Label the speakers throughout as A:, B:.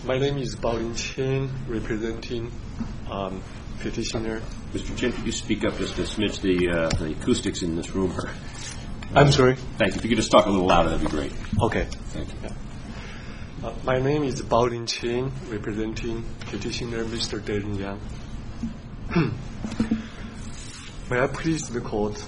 A: My name is Baolin Chen, representing petitioner.
B: Mr. Chen, could you speak up just a smidge? The acoustics in this room are...
A: I'm sorry?
B: Thank you. If you could just talk a little louder, that'd be great.
A: Okay.
B: Thank you.
A: Yeah. My name is Baolin Chen, representing petitioner Mr. Darren Yang. May I please the court?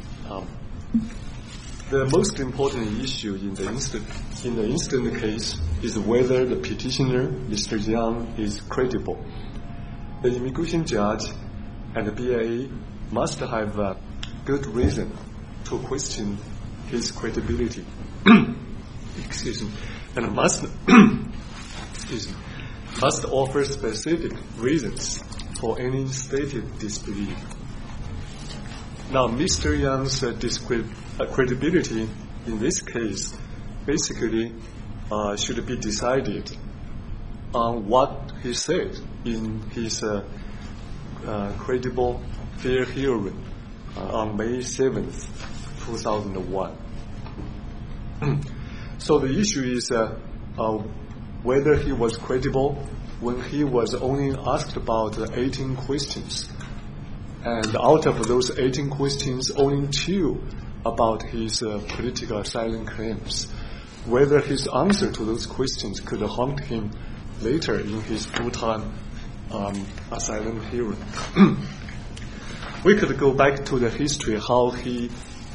A: The most important issue in the instant case is whether the petitioner, Mr. Yang, is credible. The immigration judge and the BIA must have a good reason to question his credibility. Excuse me. And must offer specific reasons for any stated disbelief. Now, Mr. Yang's credibility in this case basically should be decided on what he said in his credible fair hearing on May 7th, 2001. So the issue is whether he was credible when he was only asked about 18 questions. And out of those 18 questions, only 2 about his political asylum claims. Whether his answer to those questions could haunt him later in his full-time asylum hearing. We could go back to the history, how he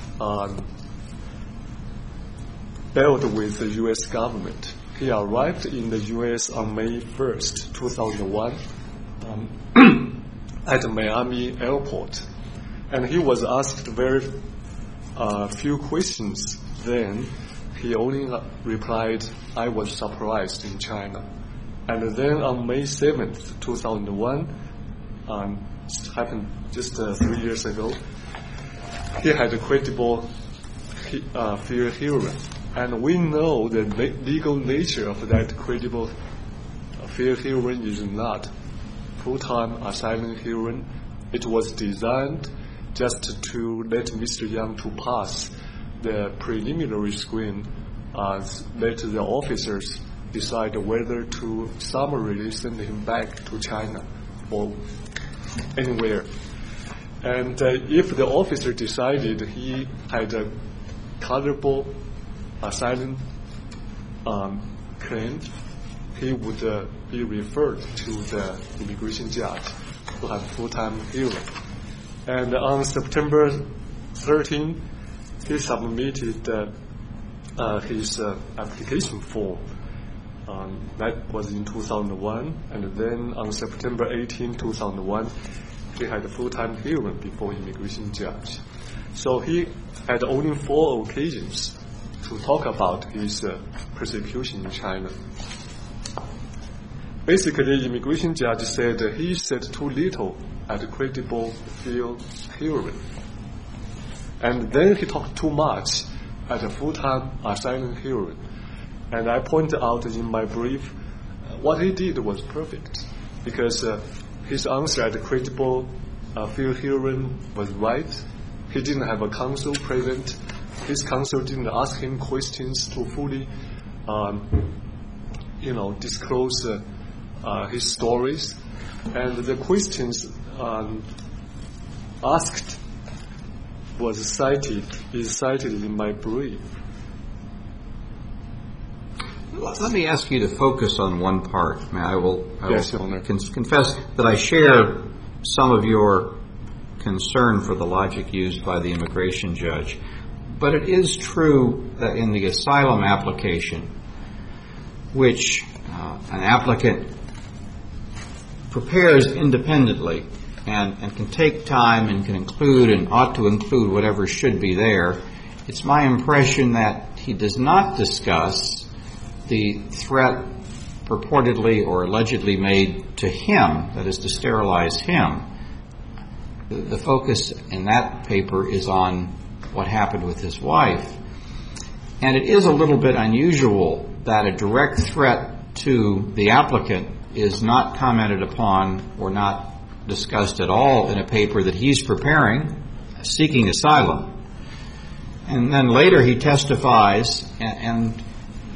A: dealt with the U.S. government. He arrived in the U.S. on May 1st, 2001, at Miami Airport. And he was asked very few questions then. He only replied, "I was surprised in China." And then on May 7th, 2001, it happened just 3 years ago, he had a credible fair hearing. And we know the legal nature of that credible fair hearing is not full-time asylum hearing. It was designed just to let Mr. Yang to pass the preliminary screen, let the officers decide whether to summarily send him back to China or anywhere. And if the officer decided he had a credible asylum claim, he would be referred to the immigration judge to have full-time hearing. And on September 13, he submitted his application form. That was in 2001. And then on September 18, 2001, he had a full-time hearing before immigration judge. So he had only 4 occasions to talk about his persecution in China. Basically, the immigration judge said he said too little at a credible field hearing. And then he talked too much at a full-time asylum hearing. And I pointed out in my brief, what he did was perfect, because his answer at a credible field hearing was right. He didn't have a counsel present. His counsel didn't ask him questions to fully, disclose his stories. And the questions asked is cited in my brief.
C: Let me ask you to focus on one part. I will confess that I share some of your concern for the logic used by the immigration judge. But it is true that in the asylum application, which an applicant prepares independently and can take time and can include and ought to include whatever should be there, it's my impression that he does not discuss the threat purportedly or allegedly made to him, that is to sterilize him. The focus in that paper is on what happened with his wife. And it is a little bit unusual that a direct threat to the applicant is not commented upon or not discussed at all in a paper that he's preparing, seeking asylum. And then later he testifies, and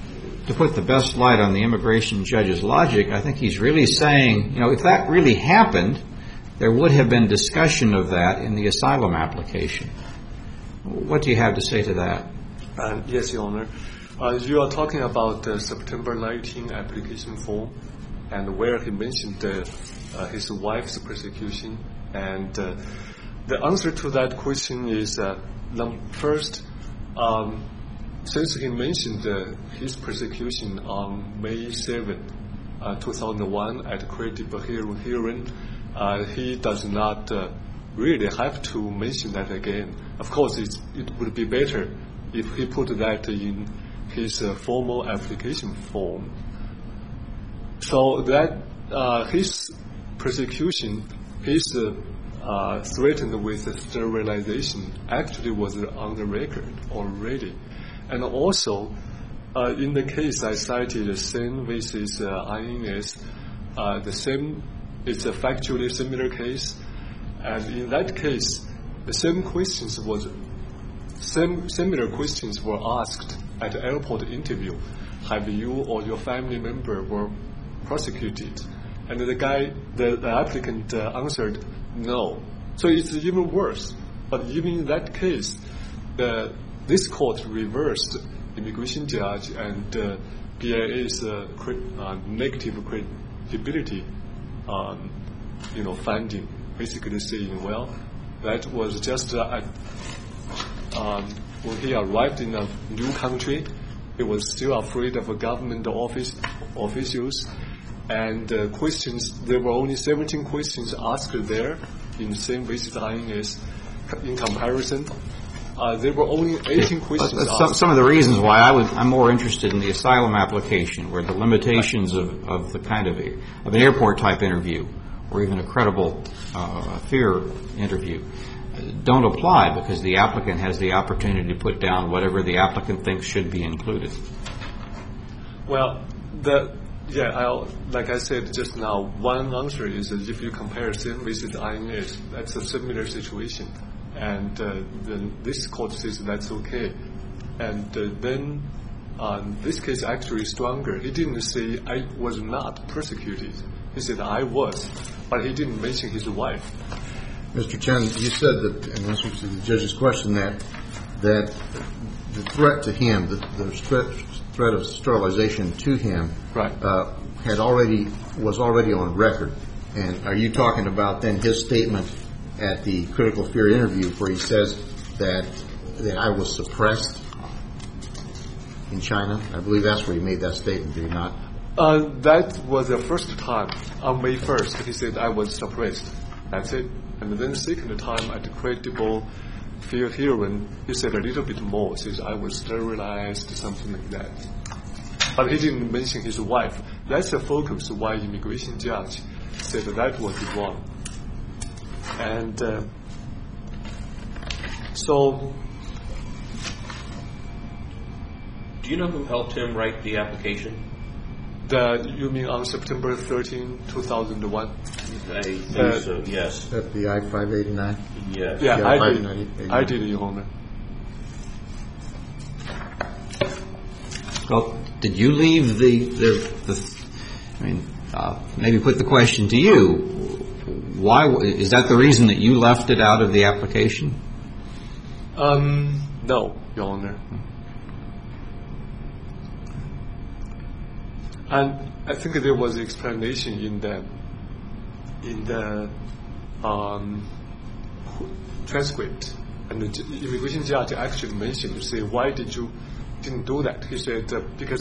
C: to put the best light on the immigration judge's logic, I think he's really saying, if that really happened, there would have been discussion of that in the asylum application. What do you have to say to that?
A: Yes, Your Honor. You are talking about the September 19 application form, and where he mentioned his wife's persecution. And the answer to that question is, first, since he mentioned his persecution on May 7, 2001 at credible hearing, he does not really have to mention that again. Of course, it would be better if he put that in his formal application form. So that his persecution, his threatened with sterilization, actually was on the record already. And also, in the case I cited, Sen versus INS, the same, it's a factually similar case. And in that case, the similar questions were asked at the airport interview. Have you or your family member were prosecuted? And the applicant answered no. So it's even worse. But even in that case, this court reversed immigration judge and BIA's negative credibility, finding, basically saying, well, that was just when he arrived in a new country, he was still afraid of government officials. And questions, there were only 17 questions asked there in Sen versus INS. In comparison, there were only 18 questions asked.
C: Some of the reasons why I'm more interested in the asylum application, where the limitations of the kind of an airport type interview or even a credible fear interview don't apply, because the applicant has the opportunity to put down whatever the applicant thinks should be included.
A: Well, like I said just now, one answer is that if you compare Sen versus INS, that's a similar situation. And then this court says that's okay. And then this case actually stronger. He didn't say I was not persecuted. He said I was, but he didn't mention his wife.
D: Mr. Chen, you said that, in answer to the judge's question, that the threat to him, the threat of sterilization to him,
A: right,
D: was already on record. And are you talking about then his statement at the critical fear interview where he says that I was suppressed in China? I believe that's where he made that statement, did he not?
A: That was the first time. On May 1st, he said I was suppressed. That's it. And then the second time at the credible fear hearing, he said a little bit more. He says I was sterilized, something like that. But he didn't mention his wife. That's the focus why immigration judge said that was wrong. And so...
B: Do you know who helped him write the application?
A: You mean on September 13, 2001?
B: I think so, yes.
D: At the I-589?
B: Yes.
A: Yeah, I did, Your Honor.
C: Well, did you leave maybe put the question to you, why, is that the reason that you left it out of the application?
A: No, Your Honor. And I think there was explanation in the transcript, and the immigration judge actually mentioned, say, why didn't do that? He said because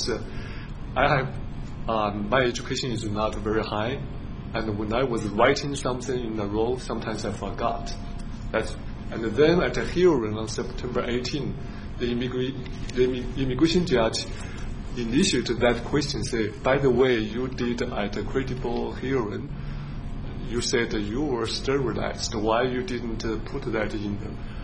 A: my education is not very high, and when I was writing something in a row, sometimes I forgot. And then at the hearing on September 18, the immigration judge initiated that question, say, by the way, you did at a credible hearing, you said that you were sterilized. Why you didn't put that in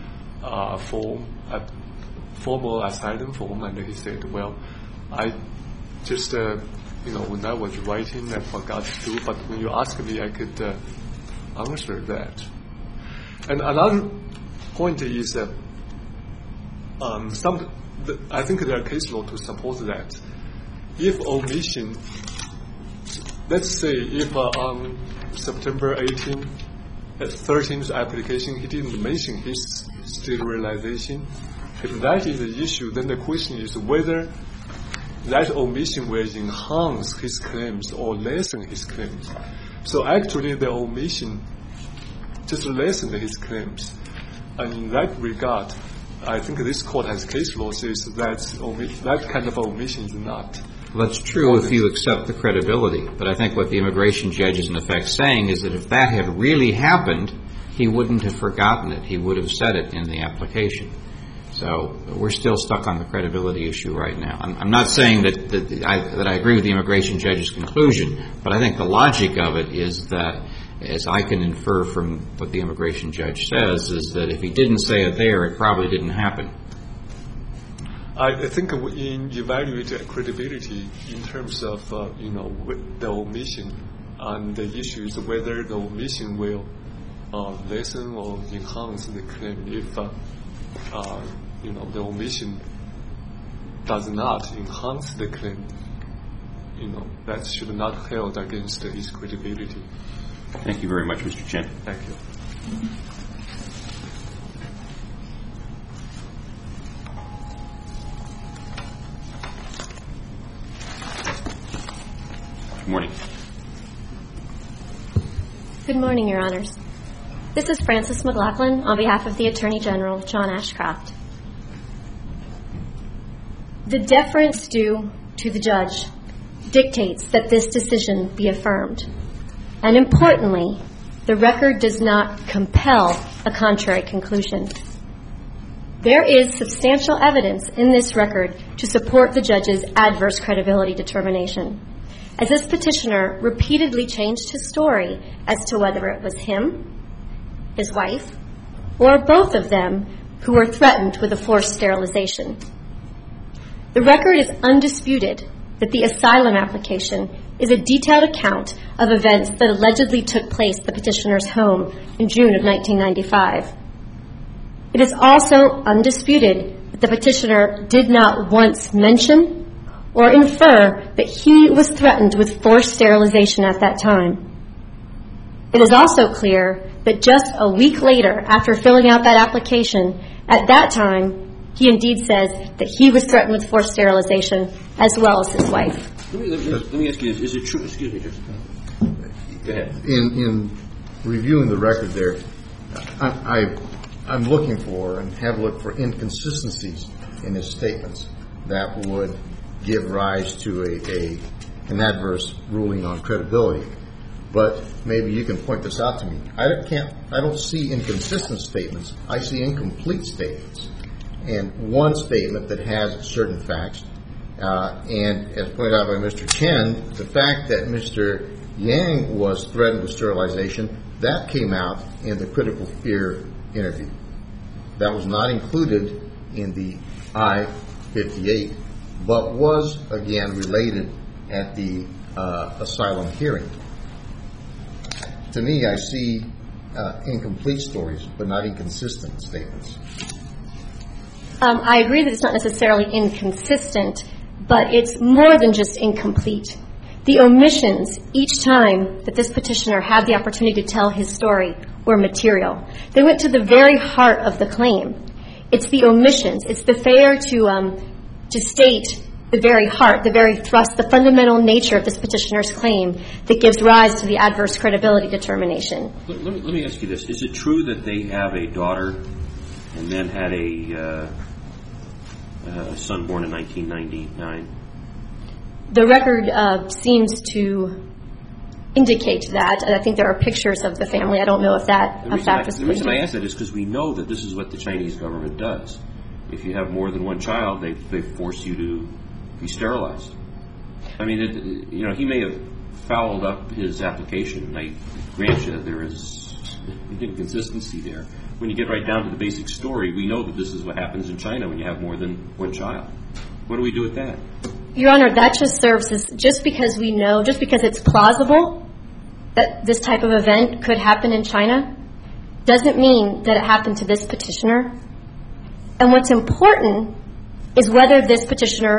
A: formal asylum form? And he said, well, I just, when I was writing, I forgot to do, but when you asked me, I could answer that. And another point is that I think there are case law to support that. if omission, let's say if on September 13th application he didn't mention his sterilization, if that is the issue, then the question is whether that omission will enhance his claims or lessen his claims. So actually the omission just lessened his claims. And in that regard, I think this court has case law says that kind of omission is not.
C: Well, that's true if you accept the credibility. But I think what the immigration judge is in effect saying is that if that had really happened, he wouldn't have forgotten it. He would have said it in the application. So we're still stuck on the credibility issue right now. I'm not saying that I agree with the immigration judge's conclusion, but I think the logic of it is that, as I can infer from what the immigration judge says, is that if he didn't say it there, it probably didn't happen.
A: I think in evaluating credibility in terms of the omission, and the issue is whether the omission will lessen or enhance the claim. If the omission does not enhance the claim, that should not be held against his credibility.
B: Thank you very much, Mr. Chen.
A: Thank you.
B: Good morning.
E: Good morning, Your Honors. This is Frances McLaughlin on behalf of the Attorney General, John Ashcroft. The deference due to the judge dictates that this decision be affirmed. And importantly, the record does not compel a contrary conclusion. There is substantial evidence in this record to support the judge's adverse credibility determination, as this petitioner repeatedly changed his story as to whether it was him, his wife, or both of them who were threatened with a forced sterilization. The record is undisputed that the asylum application is a detailed account of events that allegedly took place at the petitioner's home in June of 1995. It is also undisputed that the petitioner did not once mention or infer that he was threatened with forced sterilization at that time. It is also clear that just a week later, after filling out that application, at that time, he indeed says that he was threatened with forced sterilization as well as his wife.
B: Let me ask you this. Is it true? Excuse me, just go ahead.
D: In reviewing the record there, I'm looking for and have looked for inconsistencies in his statements that would give rise to an adverse ruling on credibility. But maybe you can point this out to me. I don't see inconsistent statements. I see incomplete statements. And one statement that has certain facts, and as pointed out by Mr. Chen, the fact that Mr. Yang was threatened with sterilization, that came out in the critical fear interview. That was not included in the I-58, but was, again, related at the asylum hearing. To me, I see incomplete stories, but not inconsistent statements.
E: I agree that it's not necessarily inconsistent, but it's more than just incomplete. The omissions each time that this petitioner had the opportunity to tell his story were material. They went to the very heart of the claim. It's the omissions. It's the failure to state the very heart, the very thrust, the fundamental nature of this petitioner's claim that gives rise to the adverse credibility determination.
B: Let me ask you this. Is it true that they have a daughter and then had a son born in 1999?
E: The record seems to indicate that. I think there are pictures of the family. I don't know if that a fact is.
B: The reason I ask that is because we know that this is what the Chinese government does. If you have more than one child, they force you to be sterilized. I mean, he may have fouled up his application. I grant you there is inconsistency there. When you get right down to the basic story, we know that this is what happens in China when you have more than one child. What do we do with that?
E: Your Honor, that just serves as, just because we know, just because it's plausible that this type of event could happen in China, doesn't mean that it happened to this petitioner. And what's important is whether this petitioner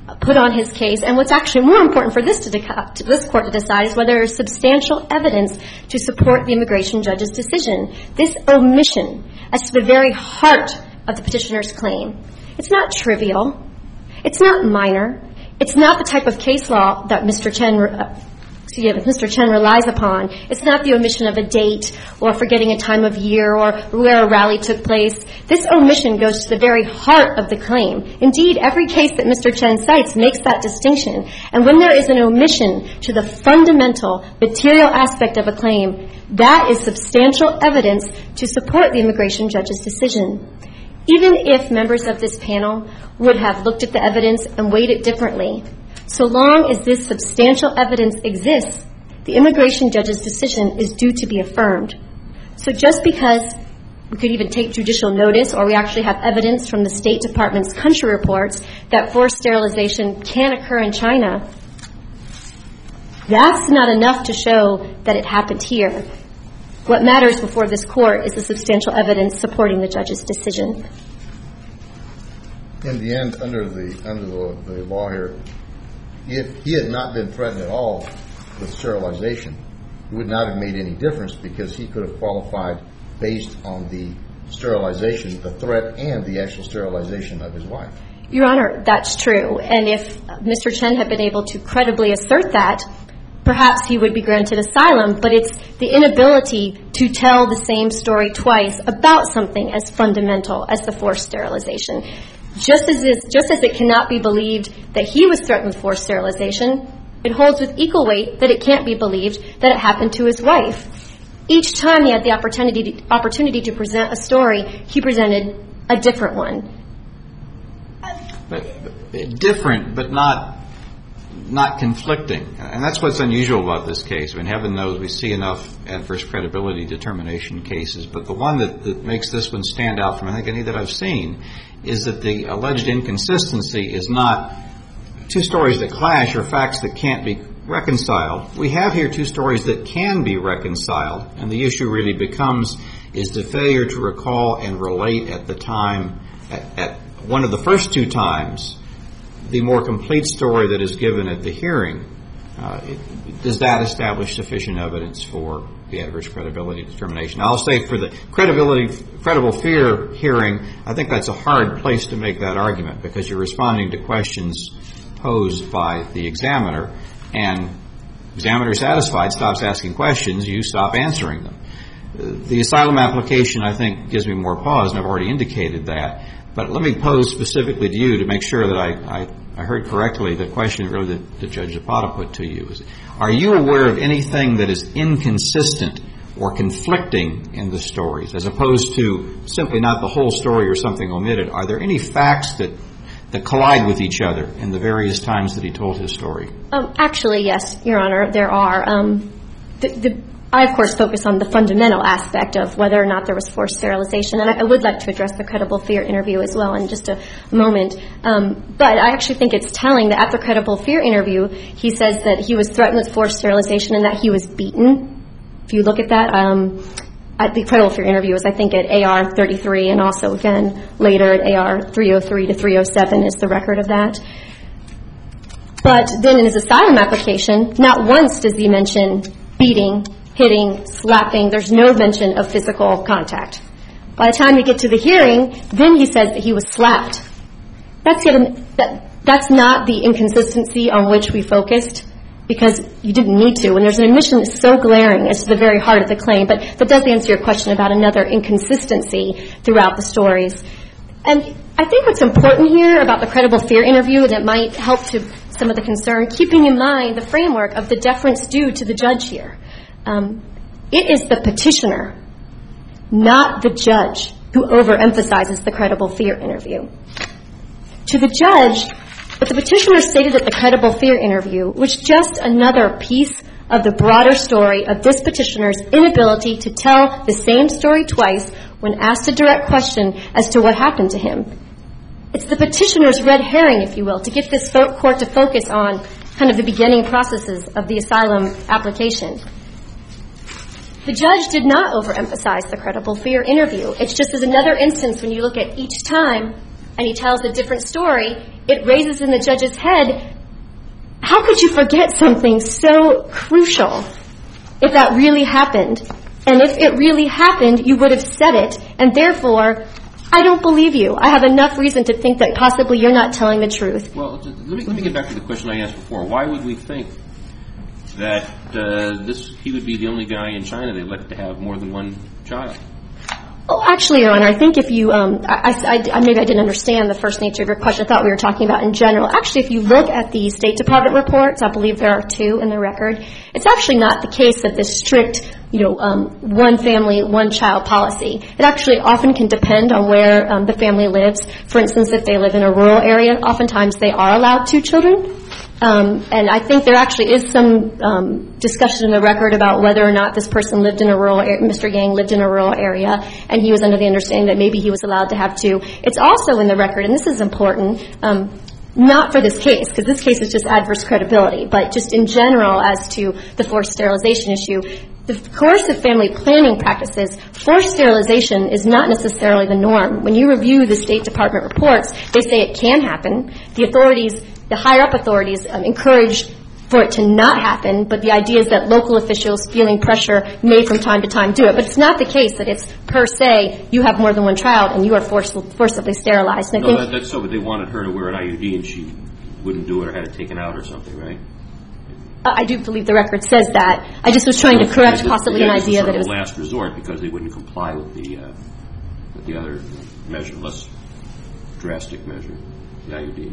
E: put on his case. And what's actually more important for this court to decide is whether there is substantial evidence to support the immigration judge's decision. This omission as to the very heart of the petitioner's claim, it's not trivial. It's not minor. It's not the type of case law that Mr. Chen relies upon. It's not the omission of a date or forgetting a time of year or where a rally took place. This omission goes to the very heart of the claim. Indeed, every case that Mr. Chen cites makes that distinction. And when there is an omission to the fundamental material aspect of a claim, that is substantial evidence to support the immigration judge's decision. Even if members of this panel would have looked at the evidence and weighed it differently, so long as this substantial evidence exists, the immigration judge's decision is due to be affirmed. So just because we could even take judicial notice or we actually have evidence from the State Department's country reports that forced sterilization can occur in China, that's not enough to show that it happened here. What matters before this court is the substantial evidence supporting the judge's decision.
D: In the end, under the law here, if he had not been threatened at all with sterilization, it would not have made any difference because he could have qualified based on the sterilization, the threat, and the actual sterilization of his wife.
E: Your Honor, that's true. And if Mr. Chen had been able to credibly assert that, perhaps he would be granted asylum, but it's the inability to tell the same story twice about something as fundamental as the forced sterilization. Just as it cannot be believed that he was threatened with forced sterilization, it holds with equal weight that it can't be believed that it happened to his wife. Each time he had the opportunity to present a story, he presented a different one.
C: Different, but not conflicting. And that's what's unusual about this case. I mean, heaven knows we see enough adverse credibility determination cases, but the one that makes this one stand out from, I think, any that I've seen is that the alleged inconsistency is not two stories that clash or facts that can't be reconciled. We have here two stories that can be reconciled, and the issue really becomes, is the failure to recall and relate at the time, at one of the first two times, the more complete story that is given at the hearing, does that establish sufficient evidence for the adverse credibility determination? I'll say for the credible fear hearing, I think that's a hard place to make that argument because you're responding to questions posed by the examiner, and examiner satisfied stops asking questions, you stop answering them. The asylum application, I think, gives me more pause, and I've already indicated that. But let me pose specifically to you to make sure that I heard correctly the question really that Judge Zapata put to you. Are you aware of anything that is inconsistent or conflicting in the stories, as opposed to simply not the whole story or something omitted? Are there any facts that collide with each other in the various times that he told his story?
E: Actually, yes, Your Honor, there are. I, of course, focus on the fundamental aspect of whether or not there was forced sterilization, and I would like to address the credible fear interview as well in just a moment. But I actually think it's telling that at the credible fear interview, he says that he was threatened with forced sterilization and that he was beaten. If you look at that, at the credible fear interview is, I think, at AR 33, and also, again, later at AR 303 to 307 is the record of that. But then in his asylum application, not once does he mention beating, hitting, slapping. There's no mention of physical contact. By the time we get to the hearing, then he says that he was slapped. That's not the inconsistency on which we focused, because you didn't need to. When there's an omission that's so glaring as to the very heart of the claim, but that does answer your question about another inconsistency throughout the stories. And I think what's important here about the credible fear interview, and it might help to some of the concern, keeping in mind the framework of the deference due to the judge here. It is the petitioner, not the judge, who overemphasizes the credible fear interview. To the judge, what the petitioner stated at the credible fear interview was just another piece of the broader story of this petitioner's inability to tell the same story twice when asked a direct question as to what happened to him. It's the petitioner's red herring, if you will, to get this court to focus on kind of the beginning processes of the asylum application. The judge did not overemphasize the credible fear interview. It's just as another instance when you look at each time and he tells a different story, it raises in the judge's head, how could you forget something so crucial if that really happened? And if it really happened, you would have said it, and therefore, I don't believe you. I have enough reason to think that possibly you're not telling the truth.
B: Well, let me get back to the question I asked before. Why would we think that he would be the only guy in China they'd let to have more than one child?
E: Oh, actually, Your Honor, I think if you, maybe I didn't understand the first nature of your question. I thought we were talking about in general. Actually, if you look at the State Department reports, I believe there are 2 in the record, it's actually not the case that this strict, one family, one child policy. It actually often can depend on where the family lives. For instance, if they live in a rural area, oftentimes they are allowed 2 children. And I think there actually is some discussion in the record about whether or not this person lived in a rural area, Mr. Yang lived in a rural area, and he was under the understanding that maybe he was allowed to have 2. It's also in the record, and this is important, not for this case, because this case is just adverse credibility, but just in general as to the forced sterilization issue. The coercive family planning practices, forced sterilization is not necessarily the norm. When you review the State Department reports, they say it can happen. The higher-up authorities encourage for it to not happen, but the idea is that local officials feeling pressure may from time to time do it. But it's not the case that it's per se, you have more than one child and you are forcibly sterilized. And
B: That's so, but they wanted her to wear an IUD and she wouldn't do it or had it taken out or something, right?
E: I do believe the record says that. I just was trying to correct possibly an idea that it was
B: a last resort because they wouldn't comply with the other measure, less drastic measure, the IUD.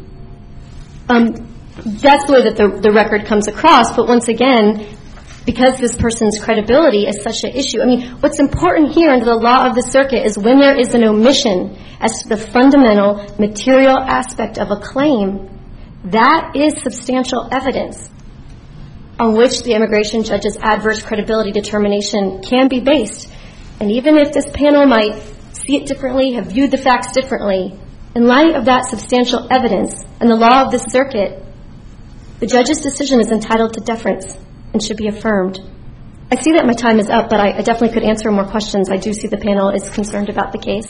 E: That's the way that the record comes across. But once again, because this person's credibility is such an issue, what's important here under the law of the circuit is when there is an omission as to the fundamental material aspect of a claim, that is substantial evidence on which the immigration judge's adverse credibility determination can be based. And even if this panel might see it differently, have viewed the facts differently, in light of that substantial evidence and the law of the circuit, the judge's decision is entitled to deference and should be affirmed. I see that my time is up, but I definitely could answer more questions. I do see the panel is concerned about the case.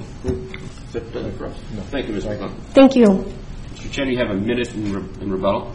B: Thank you, Ms. McClellan.
E: Thank you.
B: Mr. Chen, you have a minute in rebuttal.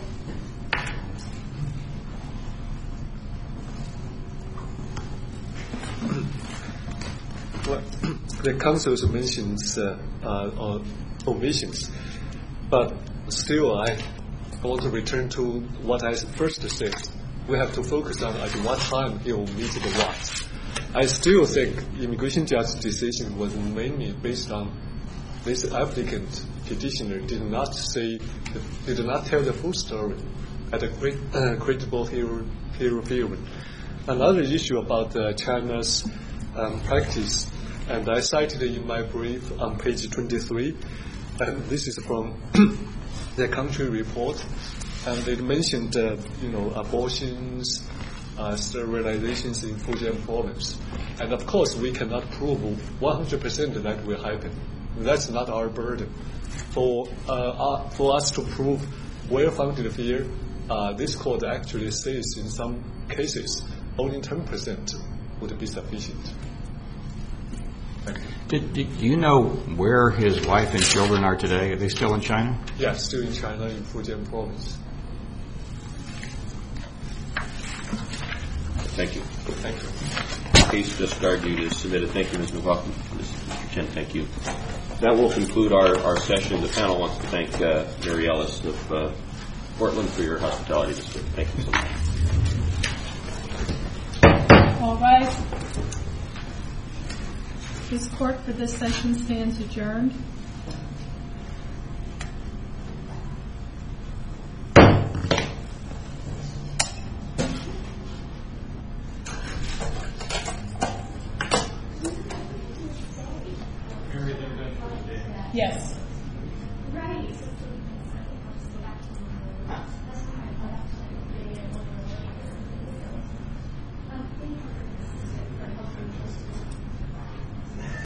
A: The counsel mentions omissions, but still I want to return to what I first said. We have to focus on at what time he omitted what. I still think immigration judge's decision was mainly based on this applicant petitioner did not tell the full story at a credible hearing. Another issue about China's practice, and I cited in my brief on page 23, and this is from the country report, and it mentioned abortions, sterilizations in Fujian province, and of course we cannot prove 100% that will happen. That's not our burden. For us to prove well-founded fear, this court actually says in some cases only 10% would be sufficient.
C: Do you know where his wife and children are today? Are they still in China?
A: Yes, still in China, in Fujian province.
B: Thank you.
A: Thank you.
B: The case just argued is submitted. Thank you, Ms. McLaughlin. Mr. Chen, thank you. That will conclude our session. The panel wants to thank Mary Ellis of Portland for your hospitality this week. Thank you so much.
F: All rise. This court for this session stands adjourned. Yes.